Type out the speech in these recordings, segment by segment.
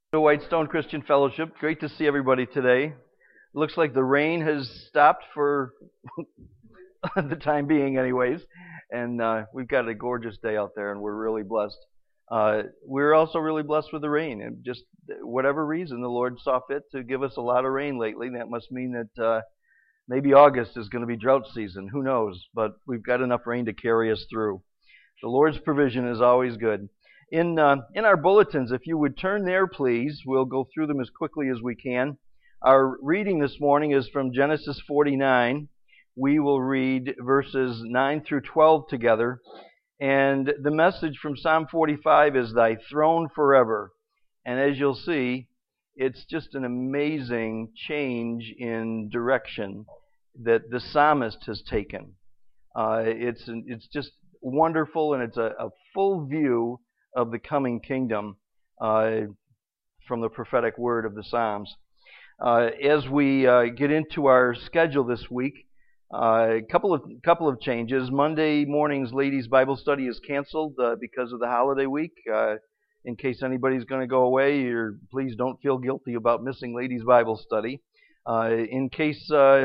To Whitestone Christian Fellowship. Great to see everybody today. Looks like the rain has stopped for the time being, anyways, and we've got a gorgeous day out there, and we're really blessed. We're also really blessed with the rain, and just whatever reason, the Lord saw fit to give us a lot of rain lately. And that must mean that maybe August is going to be drought season. Who knows? But we've got enough rain to carry us through. The Lord's provision is always good. In our bulletins, if you would turn there, please, we'll go through them as quickly as we can. Our reading this morning is from Genesis 49. We will read verses 9 through 12 together. And the message from Psalm 45 is Thy throne forever. And as you'll see, it's just an amazing change in direction that the psalmist has taken. It's just wonderful, and it's a full view of the coming kingdom from the prophetic word of the Psalms. As we get into our schedule this week, a couple of changes. Monday morning's ladies' Bible study is canceled because of the holiday week. In case anybody's going to go away, please don't feel guilty about missing ladies' Bible study. In case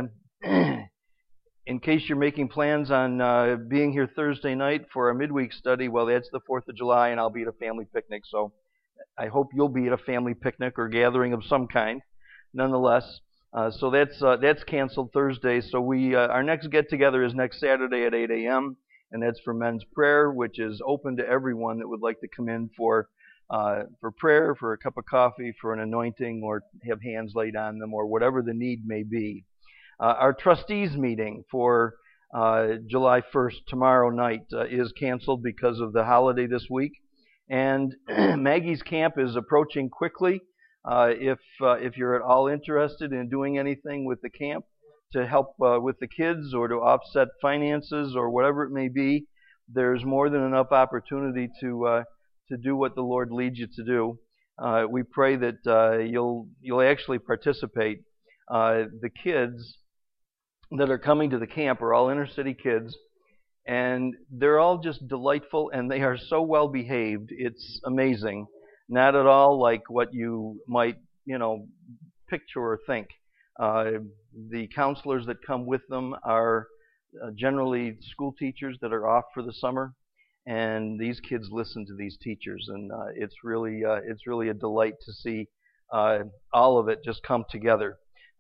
you're making plans on being here Thursday night for our midweek study, well, that's the 4th of July, and I'll be at a family picnic. So I hope you'll be at a family picnic or gathering of some kind. Nonetheless, so that's canceled Thursday. So our next get-together is next Saturday at 8 a.m., and that's for men's prayer, which is open to everyone that would like to come in for prayer, for a cup of coffee, for an anointing, or have hands laid on them, or whatever the need may be. Our trustees meeting for July 1st, tomorrow night, is canceled because of the holiday this week. And Maggie's camp is approaching quickly. If you're at all interested in doing anything with the camp to help with the kids or to offset finances or whatever it may be, there's more than enough opportunity to do what the Lord leads you to do. We pray that you'll actually participate. The kids that are coming to the camp are all inner city kids, and they're all just delightful, and they are so well behaved. It's amazing. Not at all like what you might, picture or think. The counselors that come with them are generally school teachers that are off for the summer, and these kids listen to these teachers, and it's really a delight to see all of it just come together.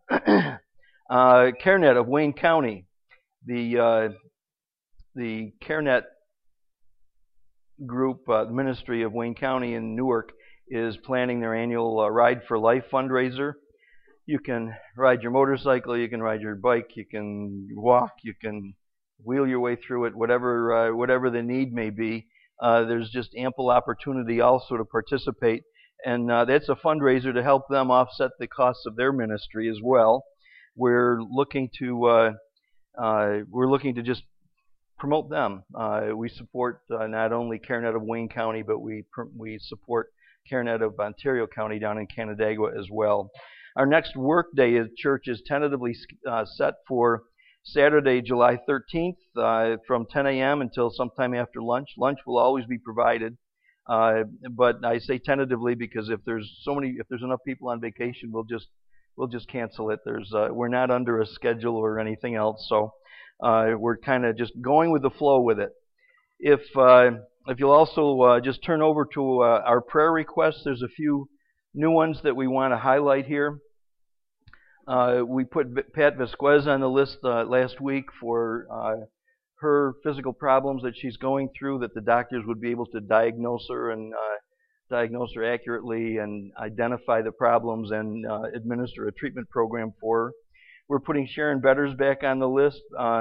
CareNet of Wayne County, the CareNet group, the ministry of Wayne County in Newark, is planning their annual Ride for Life fundraiser. You can ride your motorcycle, you can ride your bike, you can walk, you can wheel your way through it, whatever the need may be. There's just ample opportunity also to participate, and that's a fundraiser to help them offset the costs of their ministry as well. We're looking to just promote them. We support not only CareNet of Wayne County, but we support CareNet of Ontario County down in Canandaigua as well. Our next work day at church is tentatively set for Saturday, July 13th, from 10 a.m. until sometime after lunch. Lunch will always be provided, but I say tentatively because if there's enough people on vacation, we'll just cancel it. We're not under a schedule or anything else, so we're kind of just going with the flow with it. If you'll also just turn over to our prayer requests, there's a few new ones that we want to highlight here. We put Pat Vasquez on the list last week for her physical problems that she's going through, that the doctors would be able to diagnose her accurately and identify the problems and administer a treatment program for her. We're putting Sharon Betters back on the list.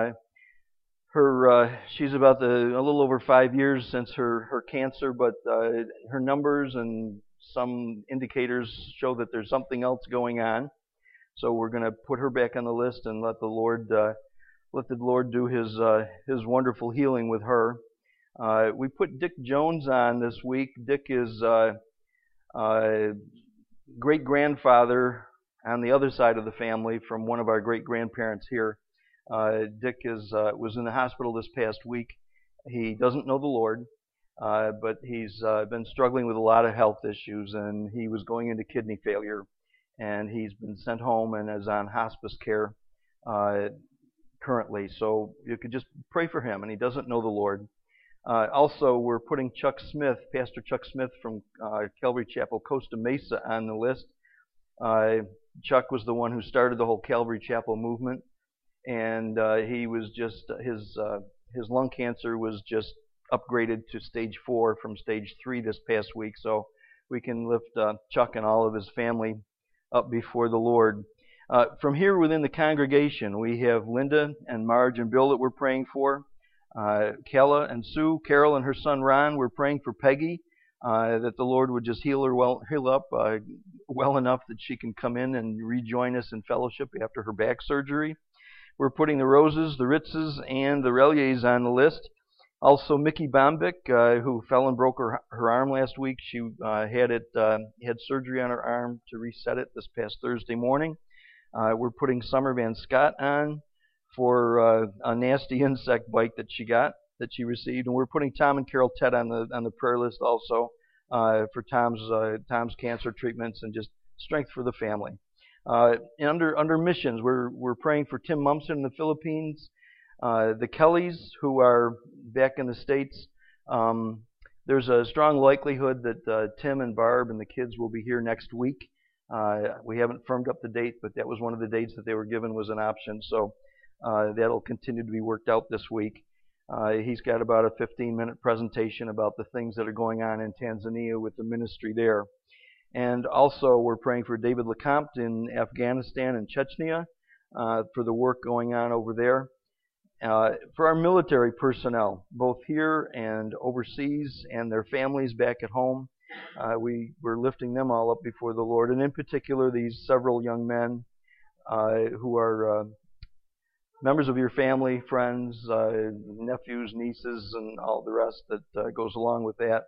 She's about a little over 5 years since her cancer, but her numbers and some indicators show that there's something else going on. So we're going to put her back on the list and let the Lord do His wonderful healing with her. We put Dick Jones on this week. Dick is great-grandfather on the other side of the family from one of our great-grandparents here. Dick was in the hospital this past week. He doesn't know the Lord. but he's been struggling with a lot of health issues, and he was going into kidney failure, and he's been sent home and is on hospice care uh, currently. So you could just pray for him, and he doesn't know the Lord. Also, we're putting Chuck Smith, Pastor Chuck Smith from Calvary Chapel, Costa Mesa, on the list. Chuck was the one who started the whole Calvary Chapel movement, and he was just his lung cancer was just upgraded to stage 4 from stage 3 this past week. So we can lift Chuck and all of his family up before the Lord. From here within the congregation, we have Linda and Marge and Bill that we're praying for. Kella and Sue, Carol and her son Ron, we're praying for Peggy, that the Lord would just heal up well enough that she can come in and rejoin us in fellowship after her back surgery. We're putting the Roses, the Ritzes, and the Reliers on the list. Also, Mickey Bombick, who fell and broke her arm last week. She had surgery on her arm to reset it this past Thursday morning. We're putting Summer Van Scott on for a nasty insect bite that she received, and we're putting Tom and Carol Ted on the prayer list also for Tom's cancer treatments and just strength for the family. Under missions, we're praying for Tim Mumson in the Philippines, the Kellys who are back in the States. There's a strong likelihood that Tim and Barb and the kids will be here next week. We haven't firmed up the date, but that was one of the dates that they were given was an option. So that'll continue to be worked out this week. He's got about a 15-minute presentation about the things that are going on in Tanzania with the ministry there. And also we're praying for David LeCompte in Afghanistan and Chechnya for the work going on over there. For our military personnel, both here and overseas, and their families back at home, we're lifting them all up before the Lord, and in particular these several young men who are members of your family, friends, nephews, nieces, and all the rest that goes along with that.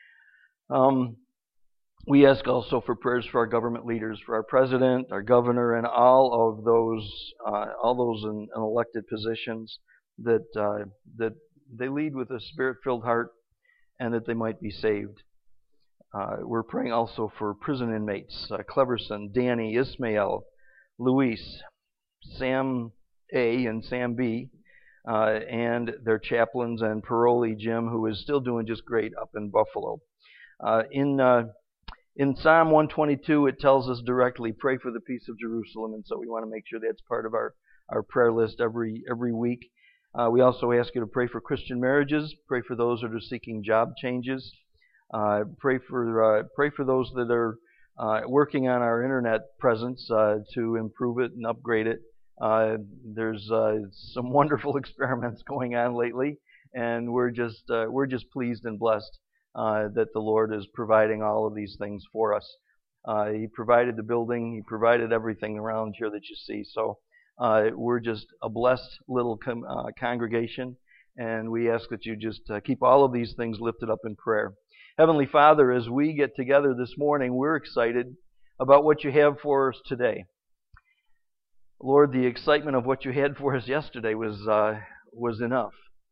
We ask also for prayers for our government leaders, for our president, our governor, and all of those in elected positions, that they lead with a spirit-filled heart and that they might be saved. We're praying also for prison inmates, Cleverson, Danny, Ismael, Luis, Sam A. and Sam B., and their chaplains, and Paroli Jim, who is still doing just great up in Buffalo. In Psalm 122, it tells us directly, pray for the peace of Jerusalem, and so we want to make sure that's part of our prayer list every week. We also ask you to pray for Christian marriages, pray for those that are seeking job changes, pray for those that are working on our internet presence to improve it and upgrade it. There's some wonderful experiments going on lately, and we're just pleased and blessed that the Lord is providing all of these things for us. He provided the building, He provided everything around here that you see. So we're just a blessed little congregation, and we ask that you just keep all of these things lifted up in prayer. Heavenly Father, as we get together this morning, we're excited about what you have for us today. Lord, the excitement of what you had for us yesterday was enough.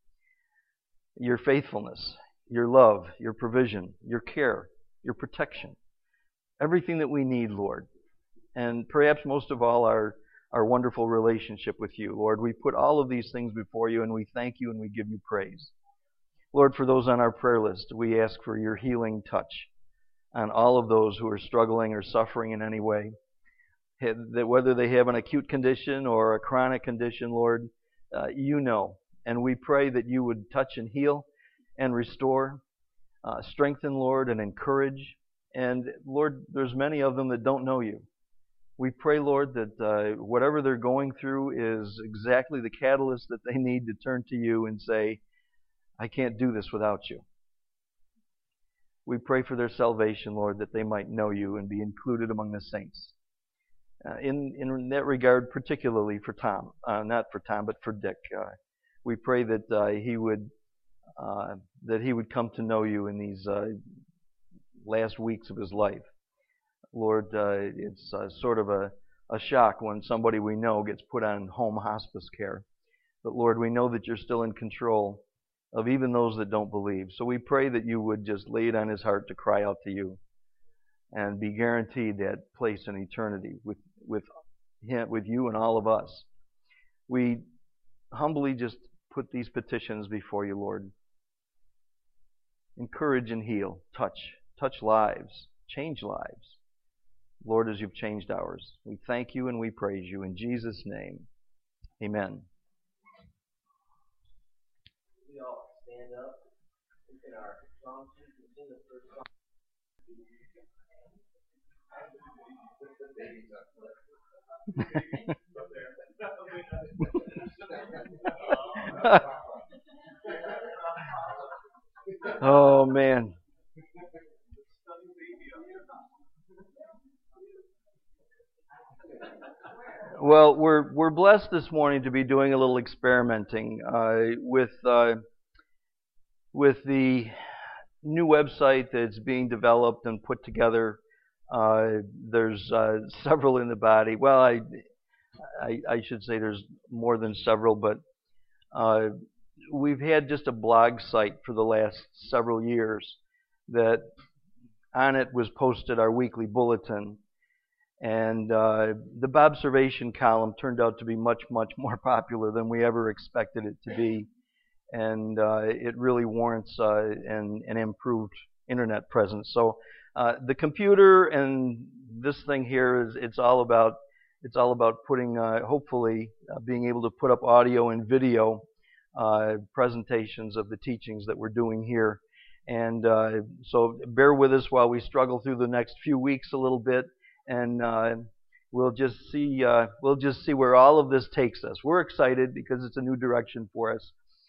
Your faithfulness, your love, your provision, your care, your protection, everything that we need, Lord. And perhaps most of all, our wonderful relationship with you, Lord. We put all of these things before you, and we thank you and we give you praise. Lord, for those on our prayer list, we ask for your healing touch on all of those who are struggling or suffering in any way. That whether they have an acute condition or a chronic condition, Lord, you know. And we pray that you would touch and heal and restore, strengthen, Lord, and encourage. And Lord, there's many of them that don't know you. We pray, Lord, that whatever they're going through is exactly the catalyst that they need to turn to you and say, I can't do this without you. We pray for their salvation, Lord, that they might know you and be included among the saints. In that regard, particularly for Tom, not for Tom, but for Dick, we pray that he would come to know you in these last weeks of his life. Lord, it's sort of a shock when somebody we know gets put on home hospice care. But Lord, we know that you're still in control of even those that don't believe. So we pray that you would just lay it on his heart to cry out to you and be guaranteed that place in eternity with him, with you and all of us. We humbly just put these petitions before you, Lord. Encourage and heal. Touch lives. Change lives. Lord, as you've changed ours. We thank you and we praise you in Jesus' name. Amen. We all stand up in our song and sing the first song. Oh, man. Well, we're blessed this morning to be doing a little experimenting with the new website that's being developed and put together. There's several in the body. Well, I should say there's more than several, but we've had just a blog site for the last several years that on it was posted our weekly bulletin. And the Bobservation column turned out to be much, much more popular than we ever expected it to be. And it really warrants an improved internet presence. So the computer and this thing here it's all about putting hopefully being able to put up audio and video presentations of the teachings that we're doing here. And so bear with us while we struggle through the next few weeks a little bit, and we'll just see where all of this takes us. We're excited because it's a new direction for us.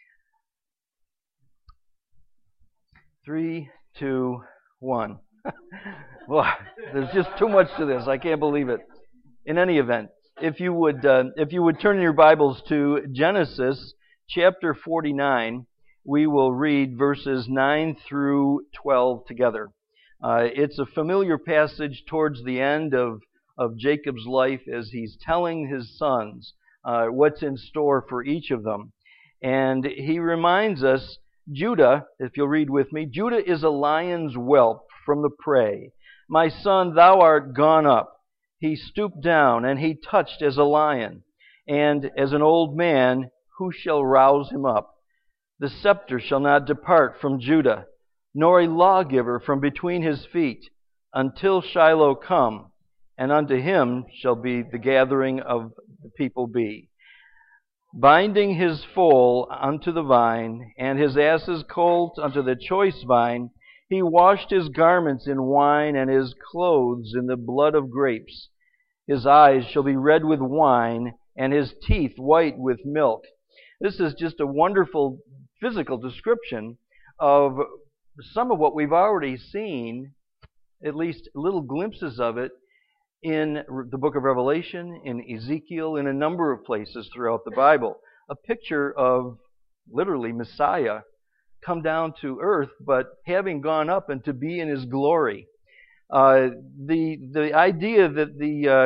3, 2, 1. Well, there's just too much to this. I can't believe it. In any event, if you would turn in your Bibles to Genesis chapter 49, we will read verses 9 through 12 together. It's a familiar passage towards the end of Jacob's life as he's telling his sons what's in store for each of them. And he reminds us, Judah, if you'll read with me, Judah is a lion's whelp from the prey. My son, thou art gone up. He stooped down, and he touched as a lion. And as an old man, who shall rouse him up? The scepter shall not depart from Judah, nor a lawgiver from between his feet, until Shiloh come, and unto him shall be the gathering of the people be. Binding his foal unto the vine, and his ass's colt unto the choice vine, he washed his garments in wine, and his clothes in the blood of grapes. His eyes shall be red with wine, and his teeth white with milk. This is just a wonderful physical description of some of what we've already seen, at least little glimpses of it, in the book of Revelation, in Ezekiel, in a number of places throughout the Bible. A picture of literally Messiah come down to earth, but having gone up and to be in his glory. The idea that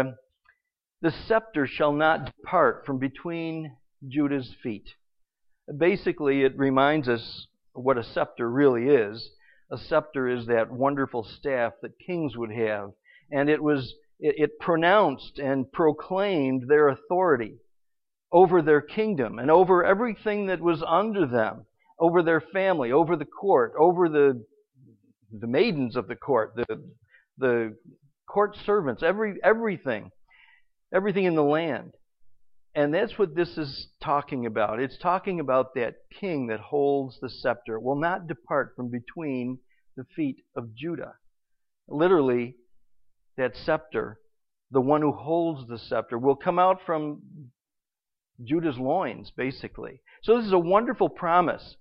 the scepter shall not depart from between Judah's feet. Basically, it reminds us what a scepter really is. A scepter is that wonderful staff that kings would have, and it pronounced and proclaimed their authority over their kingdom and over everything that was under them, over their family, over the court, over the maidens of the court, the court servants, everything in the land. And that's what this is talking about. It's talking about that king that holds the scepter will not depart from between the feet of Judah. Literally, that scepter, the one who holds the scepter, will come out from Judah's loins, basically. So this is a wonderful promise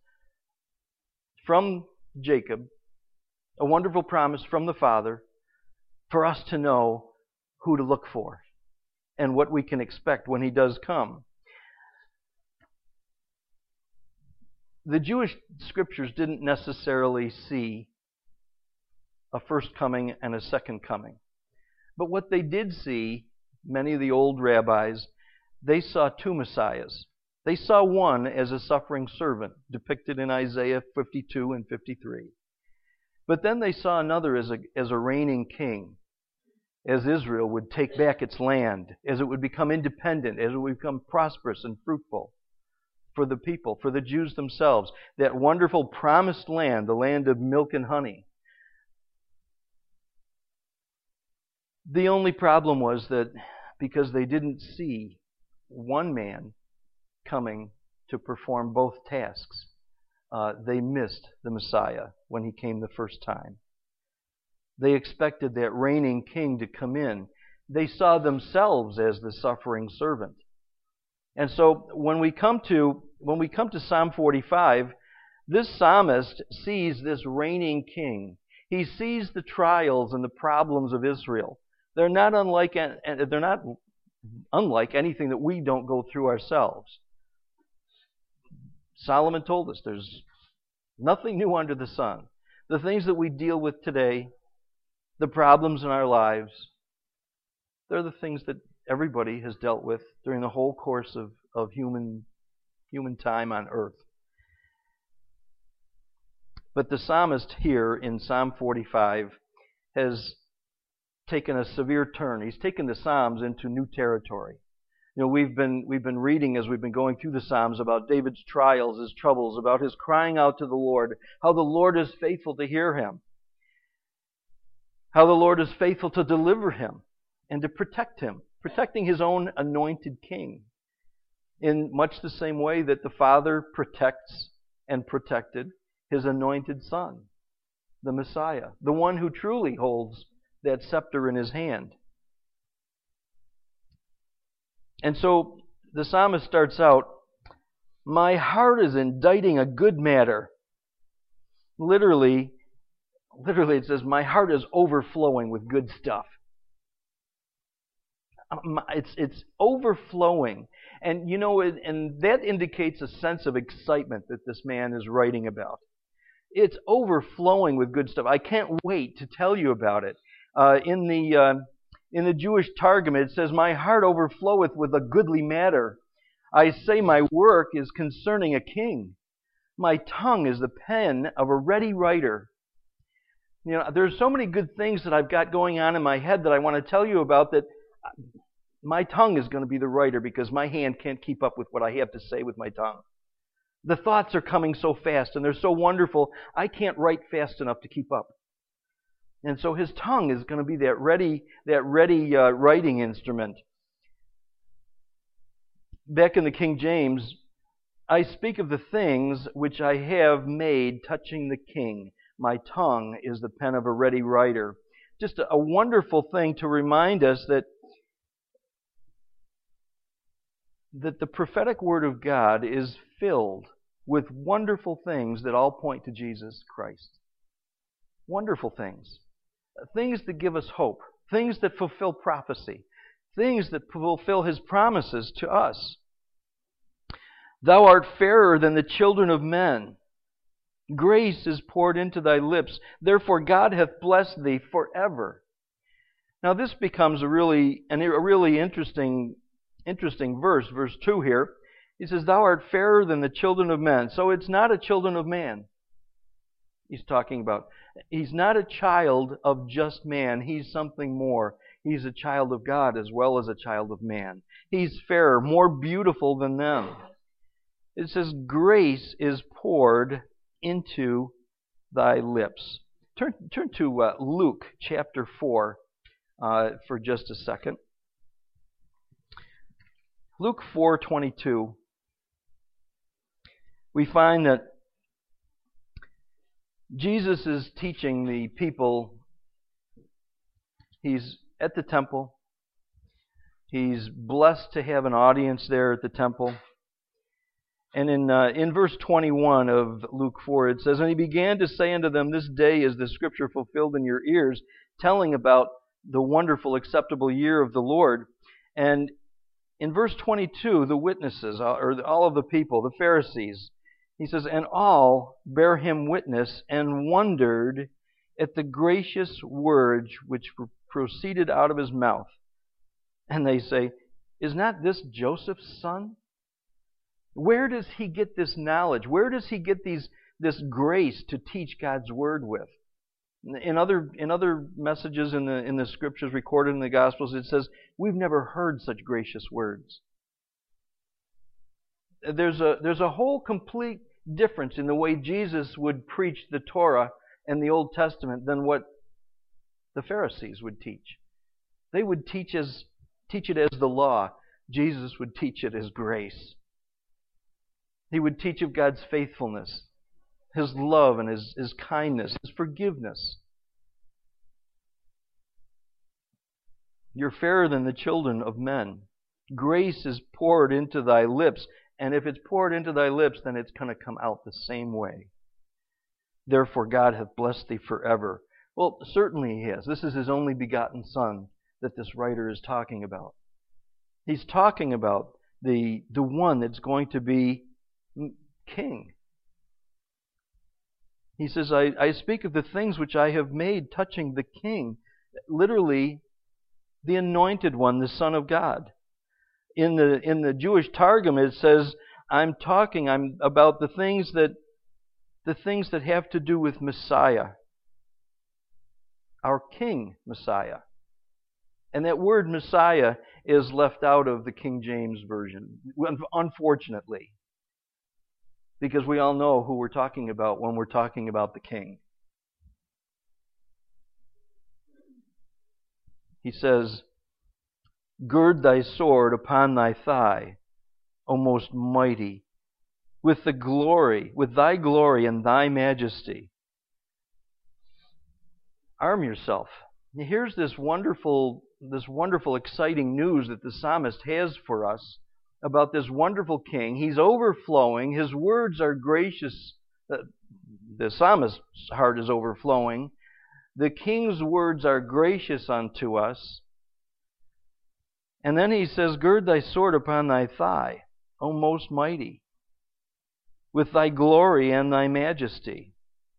from Jacob, a wonderful promise from the Father for us to know who to look for and what we can expect when he does come. The Jewish scriptures didn't necessarily see a first coming and a second coming. But what they did see, many of the old rabbis, they saw two messiahs. They saw one as a suffering servant, depicted in Isaiah 52 and 53. But then they saw another as a reigning king, as Israel would take back its land, as it would become independent, as it would become prosperous and fruitful for the people, for the Jews themselves. That wonderful promised land, the land of milk and honey. The only problem was that because they didn't see one man coming to perform both tasks, they missed the Messiah when he came the first time. They expected that reigning king to come in. They saw themselves as the suffering servant. And so when we come to Psalm 45, this psalmist sees this reigning king. He sees the trials and the problems of Israel. They're not unlike anything that we don't go through ourselves. Solomon told us there's nothing new under the sun. The things that we deal with today, the problems in our lives, they're the things that everybody has dealt with during the whole course of human time on earth. But the psalmist here in Psalm 45 has taken a severe turn. He's taken the Psalms into new territory. You know, we've been reading as we've been going through the Psalms about David's trials, his troubles, about his crying out to the Lord, how the Lord is faithful to hear him, how the Lord is faithful to deliver him and to protect him, protecting his own anointed king in much the same way that the Father protects and protected his anointed Son, the Messiah, the one who truly holds that scepter in his hand. And so the psalmist starts out, "My heart is inditing a good matter." Literally it says, my heart is overflowing with good stuff. It's overflowing. And you know, and that indicates a sense of excitement that this man is writing about. It's overflowing with good stuff. I can't wait to tell you about it. In the Jewish Targum, it says, "My heart overfloweth with a goodly matter. I say my work is concerning a king. My tongue is the pen of a ready writer." You know, there's so many good things that I've got going on in my head that I want to tell you about that my tongue is going to be the writer because my hand can't keep up with what I have to say with my tongue. The thoughts are coming so fast and they're so wonderful, I can't write fast enough to keep up. And so his tongue is going to be that ready writing instrument. Back in the King James, "I speak of the things which I have made touching the king. My tongue is the pen of a ready writer." Just a wonderful thing to remind us that the prophetic word of God is filled with wonderful things that all point to Jesus Christ. Wonderful things. Things that give us hope. Things that fulfill prophecy. Things that fulfill His promises to us. "Thou art fairer than the children of men. Grace is poured into thy lips. Therefore God hath blessed thee forever." Now this becomes a really interesting verse. Verse 2 here. He says, "Thou art fairer than the children of men." So it's not a children of man he's talking about. He's not a child of just man. He's something more. He's a child of God as well as a child of man. He's fairer, more beautiful than them. It says, "Grace is poured into thy lips." Turn to Luke chapter 4 for just a second. Luke 4:22. We find that Jesus is teaching the people. He's at the temple. He's blessed to have an audience there at the temple. And in verse 21 of Luke 4, it says, "And he began to say unto them, This day is the scripture fulfilled in your ears," telling about the wonderful, acceptable year of the Lord. And in verse 22, the witnesses, or all of the people, the Pharisees, he says, "And all bear him witness and wondered at the gracious words which proceeded out of his mouth. And they say, Is not this Joseph's son? Where does he get this knowledge? Where does he get this grace to teach God's Word with? In other messages in the Scriptures recorded in the Gospels, it says, we've never heard such gracious words. There's a whole complete difference in the way Jesus would preach the Torah and the Old Testament than what the Pharisees would teach. They would teach it as the law. Jesus would teach it as grace. He would teach of God's faithfulness, His love and His kindness, His forgiveness. You're fairer than the children of men. Grace is poured into thy lips. And if it's poured into thy lips, then it's going to come out the same way. Therefore God hath blessed thee forever. Well, certainly He has. This is His only begotten Son that this writer is talking about. He's talking about the one that's going to be king. He says, I speak of the things which I have made touching the king. Literally, the anointed one, the Son of God. In the Jewish Targum, it says, I'm about the things that have to do with Messiah, our King Messiah. And that word Messiah is left out of the King James Version, unfortunately, because we all know who we're talking about when we're talking about the King. He says, gird thy sword upon thy thigh, O most mighty, with thy glory and thy majesty. Arm yourself. Here's this wonderful, exciting news that the psalmist has for us about this wonderful king. He's overflowing. His words are gracious. The psalmist's heart is overflowing. The king's words are gracious unto us. And then he says, gird thy sword upon thy thigh, O most mighty, with thy glory and thy majesty.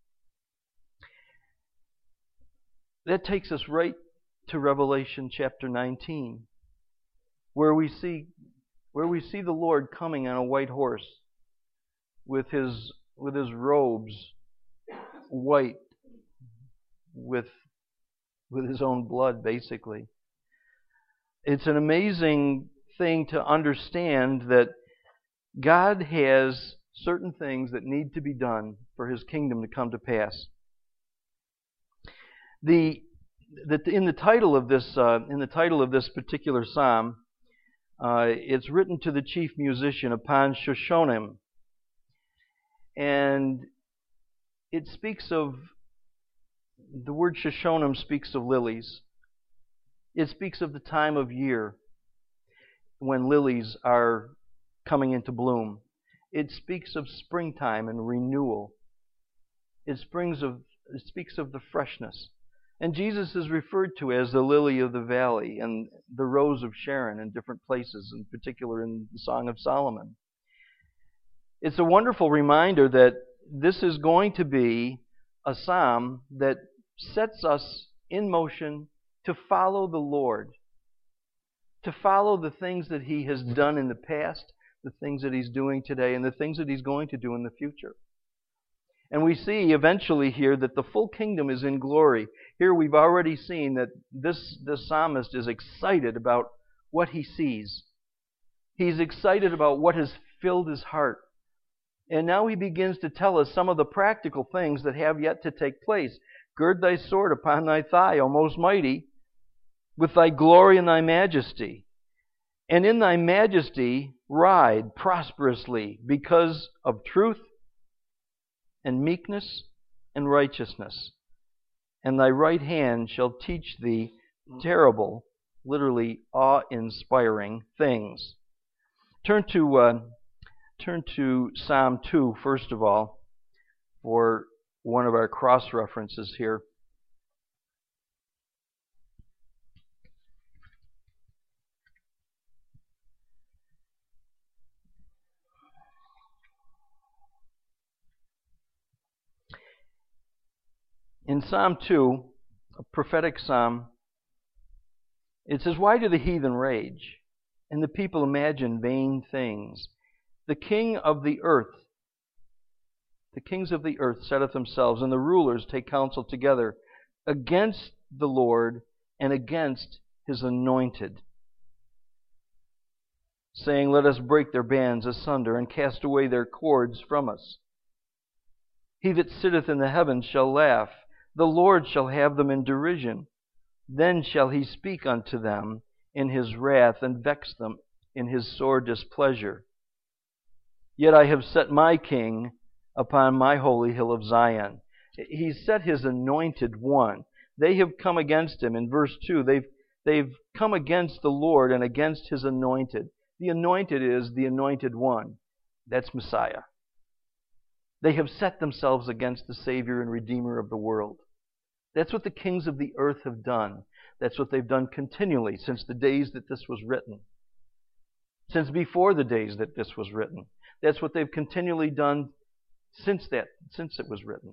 That takes us right to Revelation chapter 19, where we see the Lord coming on a white horse with his robes white with His own blood, basically. It's an amazing thing to understand that God has certain things that need to be done for His kingdom to come to pass. In the title of this particular psalm, it's written to the chief musician upon Shoshonim, and it speaks of the word Shoshonim speaks of lilies. It speaks of the time of year when lilies are coming into bloom. It speaks of springtime and renewal. It speaks of the freshness. And Jesus is referred to as the lily of the valley and the rose of Sharon in different places, in particular in the Song of Solomon. It's a wonderful reminder that this is going to be a psalm that sets us in motion to follow the Lord, to follow the things that He has done in the past, the things that He's doing today, and the things that He's going to do in the future. And we see eventually here that the full kingdom is in glory. Here we've already seen that this psalmist is excited about what he sees. He's excited about what has filled his heart. And now he begins to tell us some of the practical things that have yet to take place. Gird thy sword upon thy thigh, O most mighty, with thy glory and thy majesty. And in thy majesty ride prosperously because of truth and meekness and righteousness. And thy right hand shall teach thee terrible, literally awe-inspiring things. Turn to Psalm 2, first of all, for one of our cross-references here. In Psalm 2, a prophetic psalm, it says, why do the heathen rage, and the people imagine vain things? The king of the earth, the kings of the earth setteth themselves, and the rulers take counsel together against the Lord and against his anointed, saying, Let us break their bands asunder, and cast away their cords from us. He that sitteth in the heavens shall laugh. The Lord shall have them in derision. Then shall he speak unto them in his wrath, and vex them in his sore displeasure. Yet I have set my king upon my holy hill of Zion. He set his anointed one. They have come against him. In verse 2, they've come against the Lord and against his anointed. The anointed is the anointed one. That's Messiah. They have set themselves against the Savior and Redeemer of the world. That's what the kings of the earth have done. That's what they've done continually since the days that this was written. Since before the days that this was written. That's what they've continually done since it was written.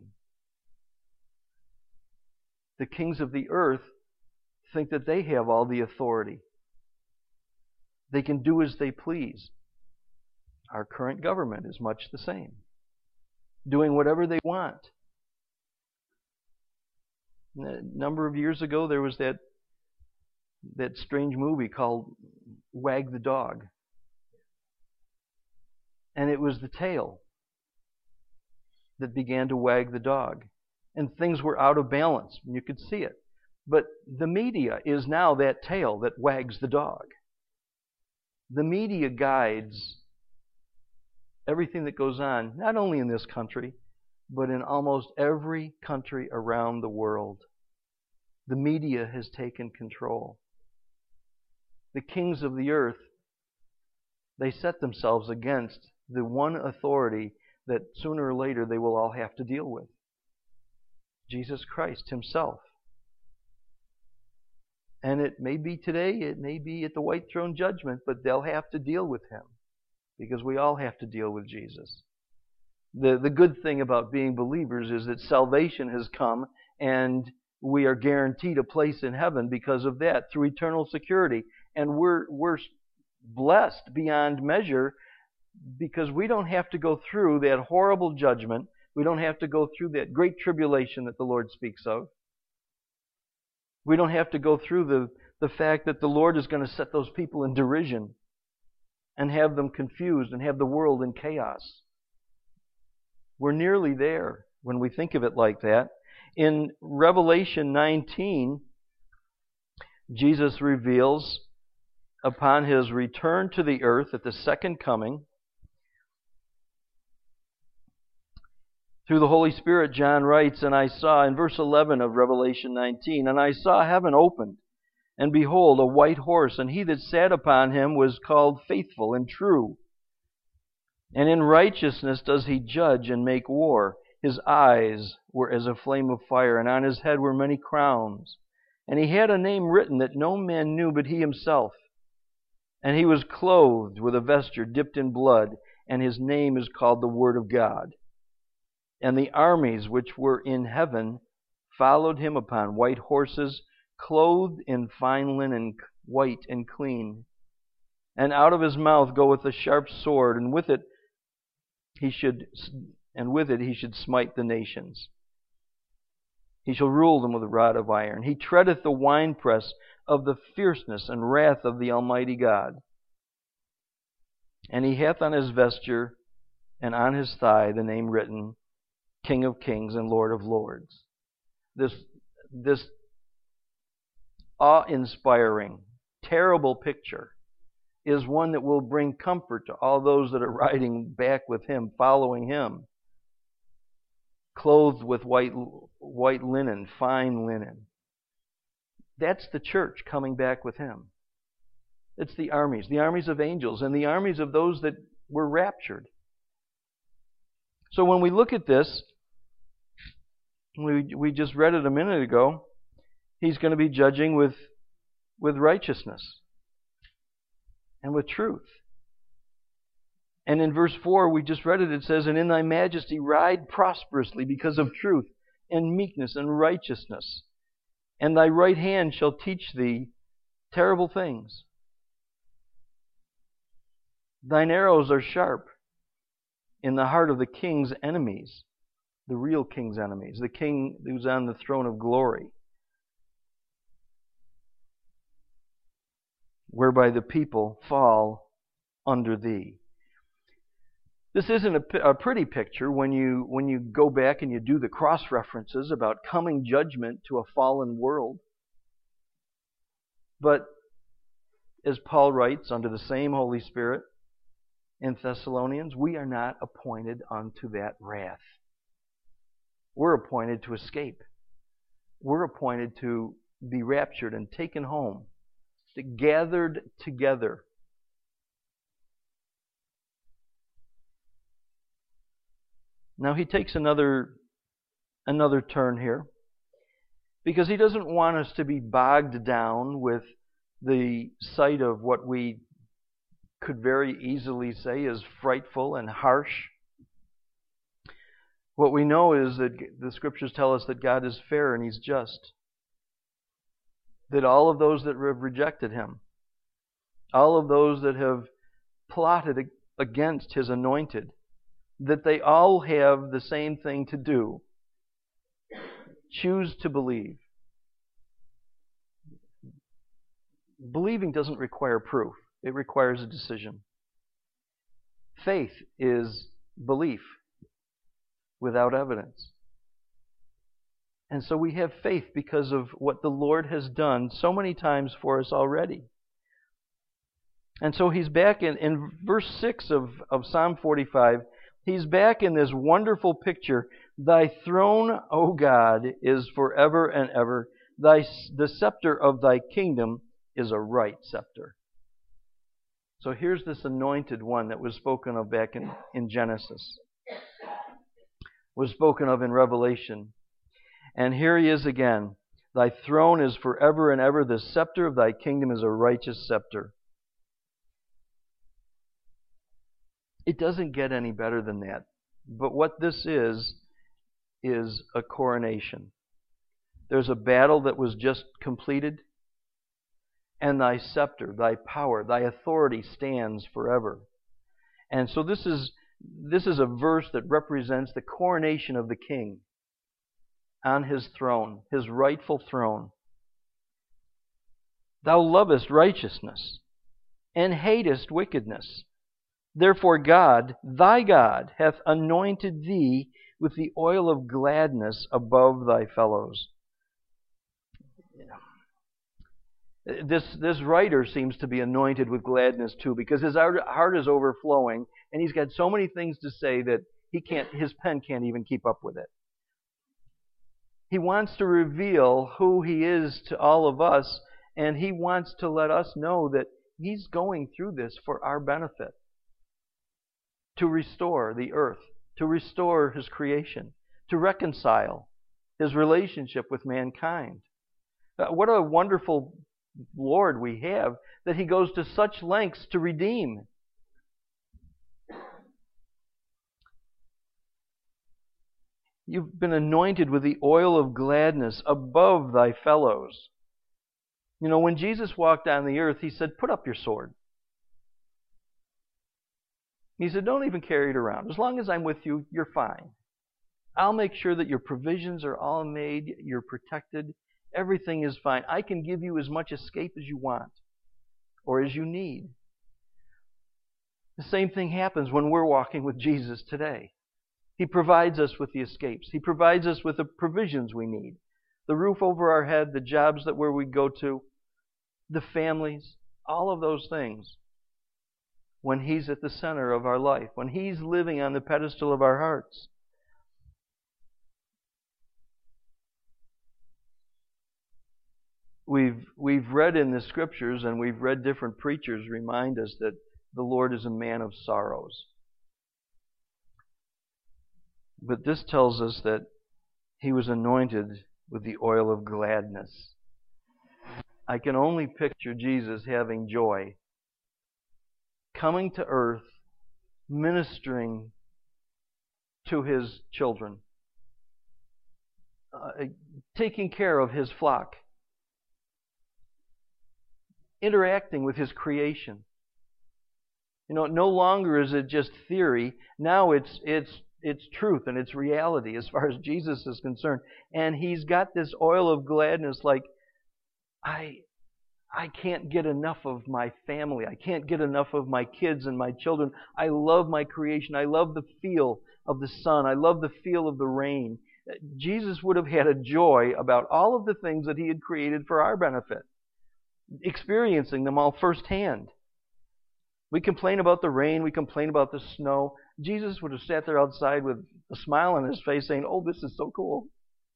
The kings of the earth think that they have all the authority. They can do as they please. Our current government is much the same, doing whatever they want. A number of years ago, there was that strange movie called Wag the Dog. And it was the tail that began to wag the dog. And things were out of balance. You could see it. But the media is now that tail that wags the dog. The media guides everything that goes on, not only in this country, but in almost every country around the world. The media has taken control. The kings of the earth, they set themselves against the one authority that sooner or later they will all have to deal with. Jesus Christ himself. And it may be today, it may be at the white throne judgment, but they'll have to deal with him. Because we all have to deal with Jesus. The good thing about being believers is that salvation has come and we are guaranteed a place in heaven because of that, through eternal security. And we're blessed beyond measure because we don't have to go through that horrible judgment. We don't have to go through that great tribulation that the Lord speaks of. We don't have to go through the fact that the Lord is going to set those people in derision and have them confused and have the world in chaos. We're nearly there when we think of it like that. In Revelation 19, Jesus reveals upon his return to the earth at the second coming, through the Holy Spirit, John writes, and I saw, in verse 11 of Revelation 19, and I saw heaven opened, and behold, a white horse, and he that sat upon him was called Faithful and True. And in righteousness does he judge and make war. His eyes were as a flame of fire, and on his head were many crowns. And he had a name written that no man knew but he himself. And he was clothed with a vesture dipped in blood, and his name is called the Word of God. And the armies which were in heaven followed him upon white horses, clothed in fine linen, white and clean. And out of his mouth goeth a sharp sword, and with it he should smite the nations. He shall rule them with a rod of iron. He treadeth the winepress of the fierceness and wrath of the Almighty God. And he hath on his vesture and on his thigh the name written, King of Kings and Lord of Lords. This awe-inspiring, terrible picture is one that will bring comfort to all those that are riding back with him, following him, clothed with white linen, fine linen. That's the church coming back with him. It's the armies of angels, and the armies of those that were raptured. So when we look at this, we just read it a minute ago, he's going to be judging with righteousness and with truth. And in verse 4, we just read it, it says, And in thy majesty ride prosperously because of truth and meekness and righteousness. And thy right hand shall teach thee terrible things. Thine arrows are sharp, in the heart of the king's enemies, the real king's enemies, the king who's on the throne of glory, whereby the people fall under thee. This isn't a pretty picture when you go back and you do the cross-references about coming judgment to a fallen world. But as Paul writes under the same Holy Spirit in Thessalonians, we are not appointed unto that wrath. We're appointed to escape. We're appointed to be raptured and taken home, gathered together. Now he takes another turn here, because he doesn't want us to be bogged down with the sight of what we could very easily say is frightful and harsh. What we know is that the Scriptures tell us that God is fair and He's just. That all of those that have rejected Him, all of those that have plotted against His anointed, that they all have the same thing to do. Choose to believe. Believing doesn't require proof. It requires a decision. Faith is belief without evidence. And so we have faith because of what the Lord has done so many times for us already. And so he's back in verse 6 of Psalm 45. He's back in this wonderful picture. Thy throne, O God, is forever and ever. The scepter of thy kingdom is a right scepter. So here's this anointed one that was spoken of back in Genesis. Was spoken of in Revelation. And here he is again. Thy throne is forever and ever. The scepter of thy kingdom is a righteous scepter. It doesn't get any better than that. But what this is a coronation. There's a battle that was just completed, and thy scepter, thy power, thy authority stands forever. And so this is a verse that represents the coronation of the king on his throne, his rightful throne. Thou lovest righteousness and hatest wickedness. Therefore God, thy God, hath anointed thee with the oil of gladness above thy fellows. This writer seems to be anointed with gladness too, because his heart is overflowing, and he's got so many things to say that his pen can't even keep up with it. He wants to reveal who he is to all of us, and he wants to let us know that he's going through this for our benefit. To restore the earth, to restore his creation, to reconcile his relationship with mankind. What a wonderful Lord we have, that He goes to such lengths to redeem. You've been anointed with the oil of gladness above thy fellows. You know, when Jesus walked on the earth, He said, put up your sword. He said, don't even carry it around. As long as I'm with you, you're fine. I'll make sure that your provisions are all made, you're protected, everything is fine. I can give you as much escape as you want or as you need. The same thing happens when we're walking with Jesus today. He provides us with the escapes. He provides us with the provisions we need. The roof over our head, the jobs where we go to, the families, all of those things. When He's at the center of our life, when He's living on the pedestal of our hearts. We've read in the Scriptures, and we've read different preachers remind us that the Lord is a man of sorrows. But this tells us that He was anointed with the oil of gladness. I can only picture Jesus having joy, coming to earth, ministering to His children, taking care of His flock, interacting with His creation, No longer is it just theory. Now it's truth and it's reality as far as Jesus is concerned. And he's got this oil of gladness like, I can't get enough of my family. I can't get enough of my kids and my children. I love my creation. I love the feel of the sun. I love the feel of the rain. Jesus would have had a joy about all of the things that he had created for our benefit, experiencing them all firsthand. We complain about the rain. We complain about the snow. Jesus would have sat there outside with a smile on his face saying, "Oh, this is so cool."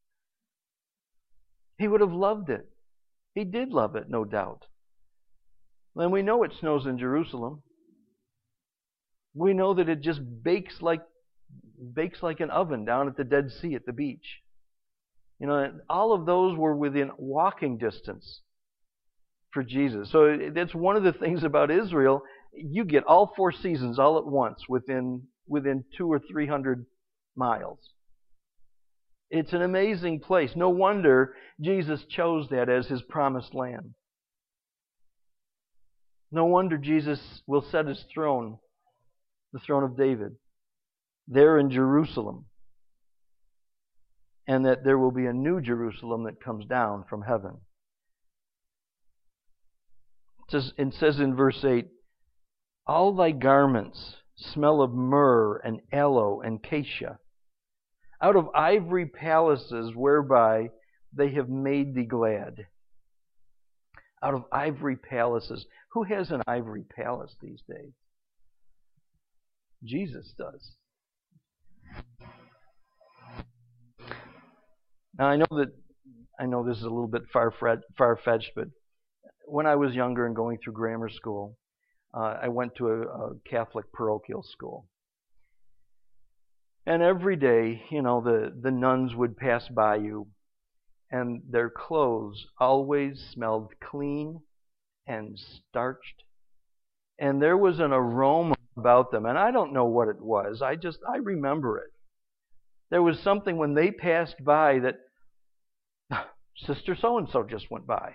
He would have loved it. He did love it, no doubt. And we know it snows in Jerusalem. We know that it just bakes like an oven down at the Dead Sea at the beach. All of those were within walking distance for Jesus. So that's one of the things about Israel. You get all 4 seasons all at once within 200 or 300 miles. It's an amazing place. No wonder Jesus chose that as his promised land. No wonder Jesus will set his throne, the throne of David, there in Jerusalem. And that there will be a new Jerusalem that comes down from heaven. It says in verse 8, "All thy garments smell of myrrh and aloe and cassia, out of ivory palaces whereby they have made thee glad." Out of ivory palaces. Who has an ivory palace these days? Jesus does. Now I know this is a little bit far-fetched, but when I was younger and going through grammar school, I went to a Catholic parochial school. And every day, the nuns would pass by you, and their clothes always smelled clean and starched. And there was an aroma about them, and I don't know what it was. I remember it. There was something when they passed by that, Sister so-and-so just went by.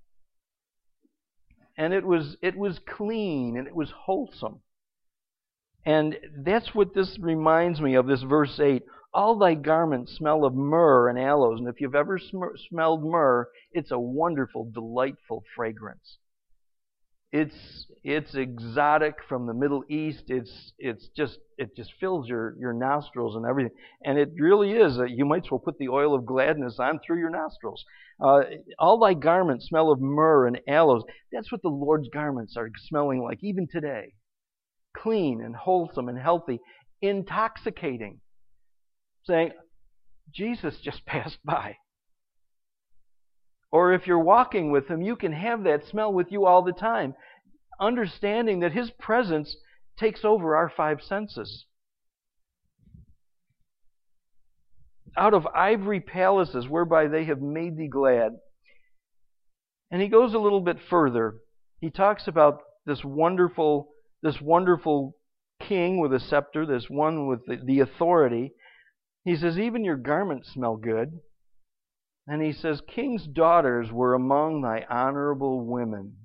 And it was clean and it was wholesome. And that's what this reminds me of, this verse 8. "All thy garments smell of myrrh and aloes." And if you've ever smelled myrrh, it's a wonderful, delightful fragrance. It's exotic from the Middle East. It just fills your nostrils and everything. And it really is. You might as well put the oil of gladness on through your nostrils. "All thy garments smell of myrrh and aloes." That's what the Lord's garments are smelling like even today. Clean and wholesome and healthy, intoxicating. Saying, Jesus just passed by. Or if you're walking with him, you can have that smell with you all the time, understanding that his presence takes over our 5 senses. "Out of ivory palaces whereby they have made thee glad." And he goes a little bit further. He talks about this wonderful king with a scepter, this one with the authority. He says, "Even your garments smell good." And he says, "King's daughters were among thy honorable women.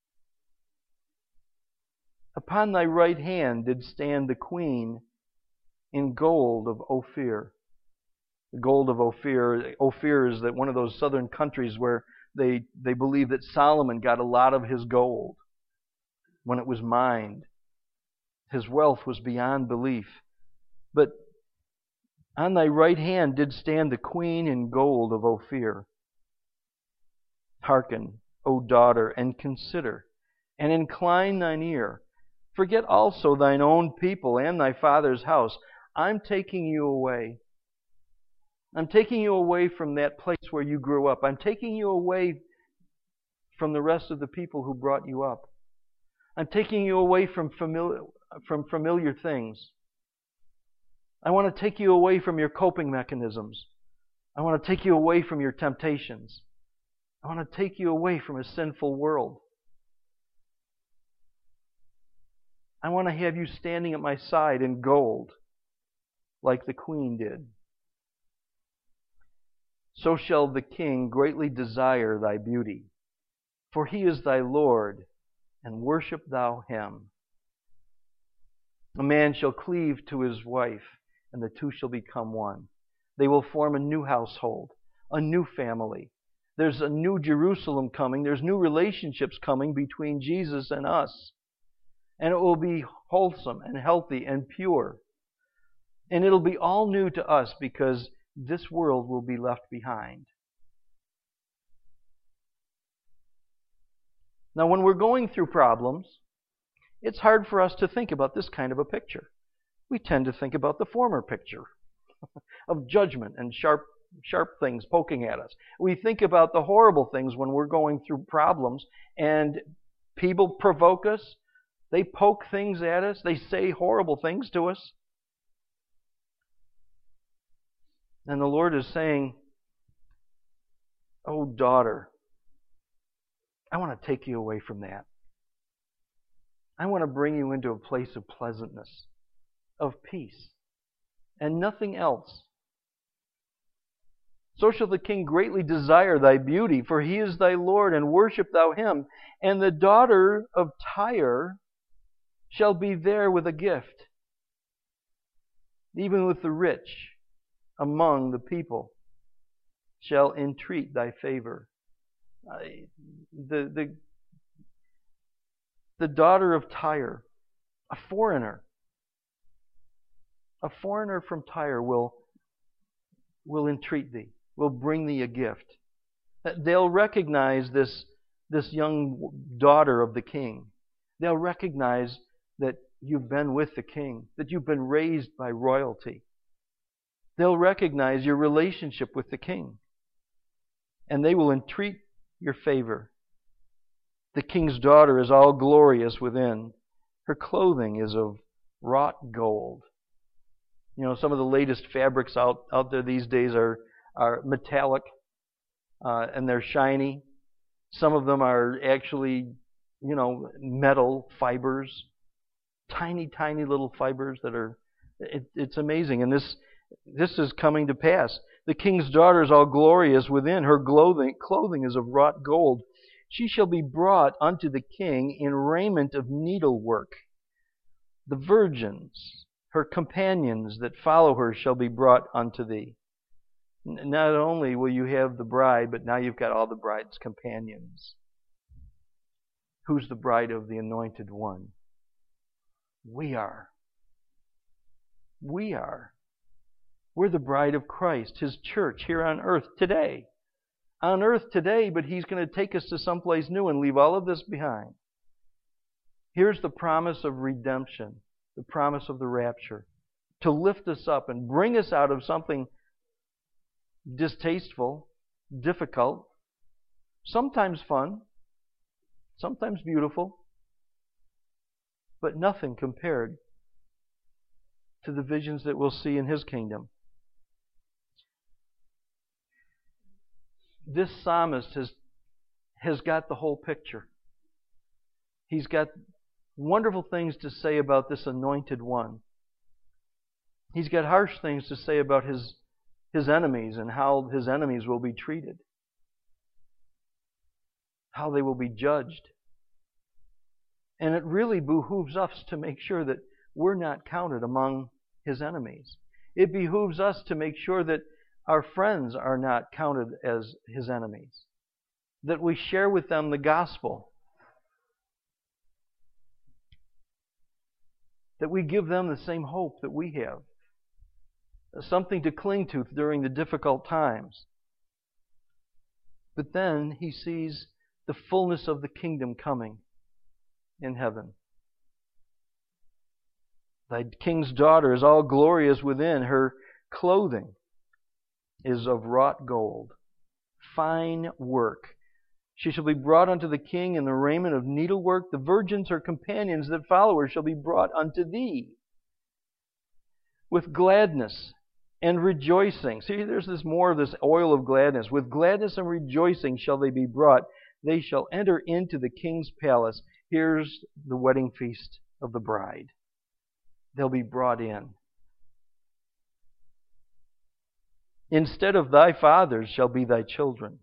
Upon thy right hand did stand the queen in gold of Ophir." The gold of Ophir. Ophir is one of those southern countries where they believe that Solomon got a lot of his gold when it was mined. His wealth was beyond belief. But on thy right hand did stand the queen in gold of Ophir. Hearken, O daughter, and consider, and incline thine ear. Forget also thine own people and thy father's house. I'm taking you away. I'm taking you away from that place where you grew up. I'm taking you away from the rest of the people who brought you up. I'm taking you away from familiar things. I want to take you away from your coping mechanisms. I want to take you away from your temptations. I want to take you away from a sinful world. I want to have you standing at my side in gold, like the queen did. So shall the king greatly desire thy beauty, for he is thy Lord, and worship thou him. A man shall cleave to his wife, and the two shall become one. They will form a new household, a new family. There's a new Jerusalem coming. There's new relationships coming between Jesus and us. And it will be wholesome and healthy and pure. And it'll be all new to us because this world will be left behind. Now, when we're going through problems, it's hard for us to think about this kind of a picture. We tend to think about the former picture of judgment and sharp things poking at us. We think about the horrible things when we're going through problems and people provoke us. They poke things at us. They say horrible things to us. And the Lord is saying, "Oh, daughter, I want to take you away from that. I want to bring you into a place of pleasantness, of peace, and nothing else. So shall the king greatly desire thy beauty, for he is thy Lord, and worship thou him. And the daughter of Tyre shall be there with a gift, even with the rich among the people shall entreat thy favor." The daughter of Tyre, a foreigner from Tyre will entreat thee, will bring thee a gift. They'll recognize this young daughter of the king. They'll recognize that you've been with the king, that you've been raised by royalty. They'll recognize your relationship with the king. And they will entreat your favor. The king's daughter is all glorious within. Her clothing is of wrought gold. You know, some of the latest fabrics out there these days are metallic and they're shiny. Some of them are actually, metal fibers. Tiny, tiny little fibers that are... It's amazing. And this is coming to pass. The king's daughter is all glorious within. Her clothing is of wrought gold. She shall be brought unto the king in raiment of needlework. The virgins, her companions that follow her, shall be brought unto thee. Not only will you have the bride, but now you've got all the bride's companions. Who's the bride of the Anointed One? We are. We are. We're the bride of Christ, His church here on earth today. On earth today, but He's going to take us to someplace new and leave all of this behind. Here's the promise of redemption, the promise of the rapture, to lift us up and bring us out of something distasteful, difficult, sometimes fun, sometimes beautiful, but nothing compared to the visions that we'll see in His kingdom. This psalmist has got the whole picture. He's got wonderful things to say about this Anointed One. He's got harsh things to say about his enemies and how his enemies will be treated, how they will be judged. And it really behooves us to make sure that we're not counted among His enemies. It behooves us to make sure that our friends are not counted as His enemies, that we share with them the gospel, that we give them the same hope that we have, something to cling to during the difficult times. But then he sees the fullness of the kingdom coming in heaven. Thy king's daughter is all glorious within. Her clothing is of wrought gold, fine work. She shall be brought unto the king in the raiment of needlework. The virgins, her companions that follow her, shall be brought unto thee with gladness and rejoicing. See, there's more of this oil of gladness. With gladness and rejoicing shall they be brought. They shall enter into the king's palace. Here's the wedding feast of the bride. They'll be brought in. Instead of thy fathers shall be thy children,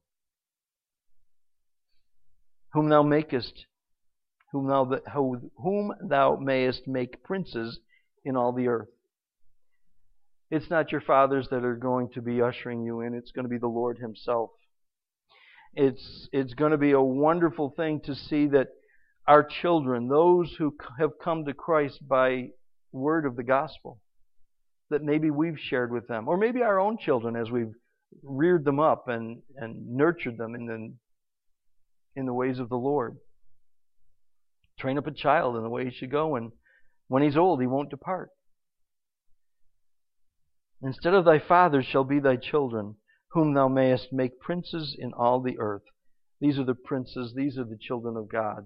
whom thou mayest make princes in all the earth. It's not your fathers that are going to be ushering you in. It's going to be the Lord Himself. It's going to be a wonderful thing to see that our children, those who have come to Christ by word of the gospel, that maybe we've shared with them, or maybe our own children as we've reared them up and nurtured them in the ways of the Lord. Train up a child in the way he should go, and when he's old, he won't depart. Instead of thy fathers shall be thy children, whom thou mayest make princes in all the earth. These are the princes, these are the children of God,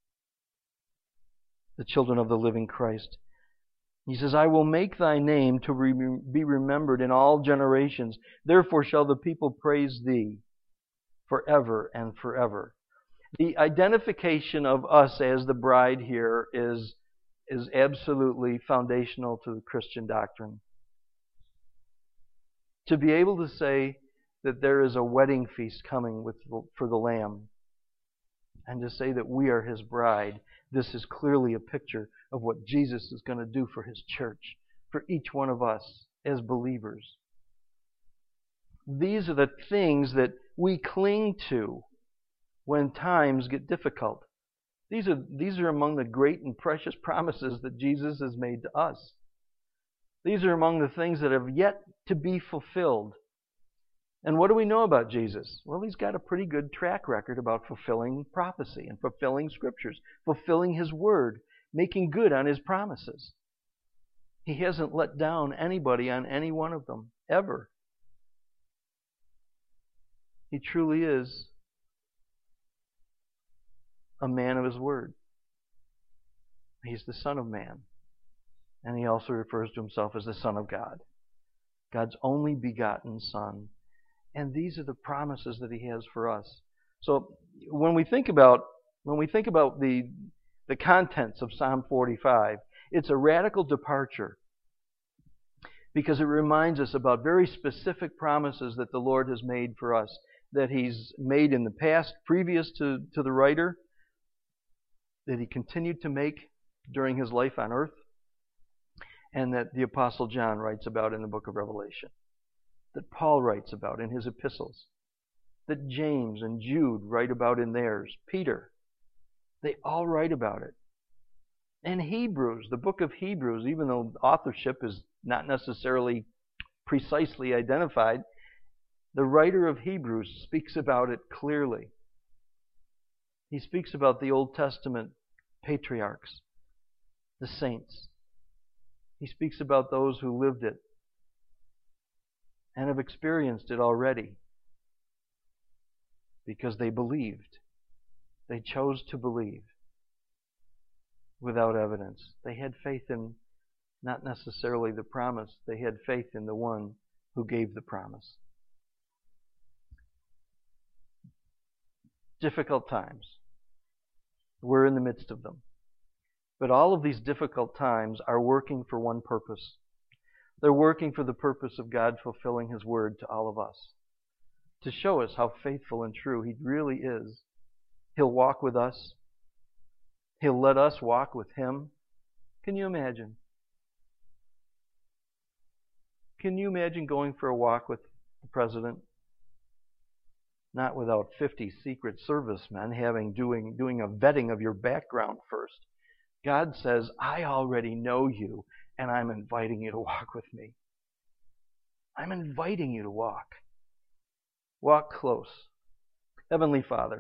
the children of the living Christ. He says, I will make thy name to be remembered in all generations. Therefore shall the people praise thee forever and forever. The identification of us as the bride here is absolutely foundational to the Christian doctrine. To be able to say that there is a wedding feast coming for the Lamb, and to say that we are His bride, this is clearly a picture of what Jesus is going to do for His church, for each one of us as believers. These are the things that we cling to when times get difficult. These are among the great and precious promises that Jesus has made to us. These are among the things that have yet to be fulfilled. And what do we know about Jesus? Well, He's got a pretty good track record about fulfilling prophecy and fulfilling Scriptures, fulfilling His Word, making good on His promises. He hasn't let down anybody on any one of them, ever. He truly is a man of His Word. He's the Son of Man. And He also refers to Himself as the Son of God, God's only begotten Son. And these are the promises that He has for us. So when we think about the contents of Psalm 45, it's a radical departure because it reminds us about very specific promises that the Lord has made for us, that He's made in the past, previous to the writer, that He continued to make during His life on earth, and that the Apostle John writes about in the book of Revelation, that Paul writes about in his epistles, that James and Jude write about in theirs, Peter, they all write about it. And Hebrews, the book of Hebrews, even though authorship is not necessarily precisely identified, the writer of Hebrews speaks about it clearly. He speaks about the Old Testament patriarchs, the saints. He speaks about those who lived it and have experienced it already because they believed. They chose to believe without evidence. They had faith in not necessarily the promise. They had faith in the one who gave the promise. Difficult times. We're in the midst of them. But all of these difficult times are working for one purpose. They're working for the purpose of God fulfilling His Word to all of us, to show us how faithful and true He really is. He'll walk with us. He'll let us walk with Him. Can you imagine? Can you imagine going for a walk with the President? Not without 50 Secret Servicemen doing a vetting of your background first. God says, I already know you, and I'm inviting you to walk with me. I'm inviting you to walk. Walk close. Heavenly Father,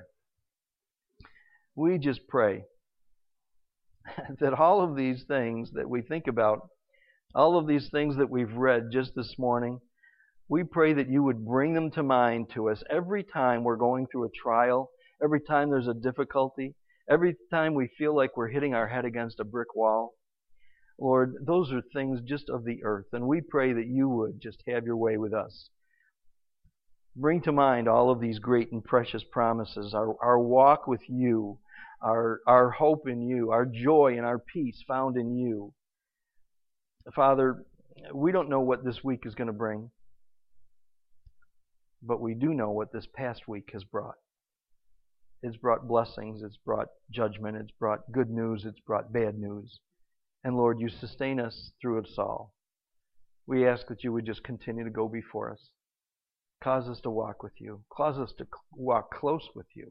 we just pray that all of these things that we think about, all of these things that we've read just this morning, we pray that you would bring them to mind to us every time we're going through a trial, every time there's a difficulty, every time we feel like we're hitting our head against a brick wall. Lord, those are things just of the earth, and we pray that you would just have your way with us. Bring to mind all of these great and precious promises, our walk with you, our hope in you, our joy and our peace found in you. Father, we don't know what this week is going to bring, but we do know what this past week has brought. It's brought blessings, it's brought judgment, it's brought good news, it's brought bad news. And Lord, you sustain us through it all. We ask that you would just continue to go before us. Cause us to walk with you. Cause us to walk close with you.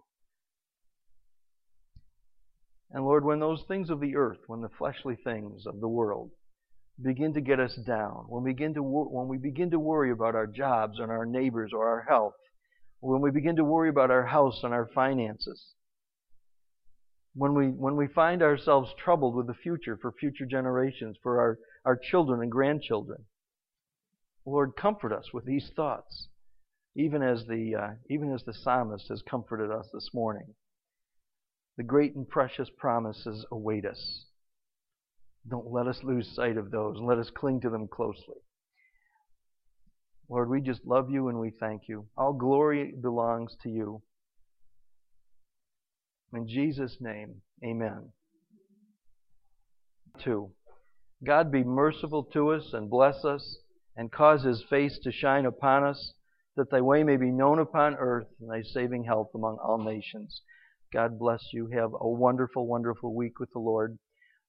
And Lord, when those things of the earth, when the fleshly things of the world begin to get us down, when we begin to worry about our jobs and our neighbors or our health, when we begin to worry about our house and our finances, when we find ourselves troubled with the future for future generations, for our children and grandchildren, Lord, comfort us with these thoughts, even as the psalmist has comforted us this morning. The great and precious promises await us. Don't let us lose sight of those, and let us cling to them closely. Lord, we just love you and we thank you. All glory belongs to you. In Jesus' name, amen. 2. God be merciful to us and bless us, and cause His face to shine upon us, that thy way may be known upon earth, and thy saving health among all nations. God bless you. Have a wonderful, wonderful week with the Lord.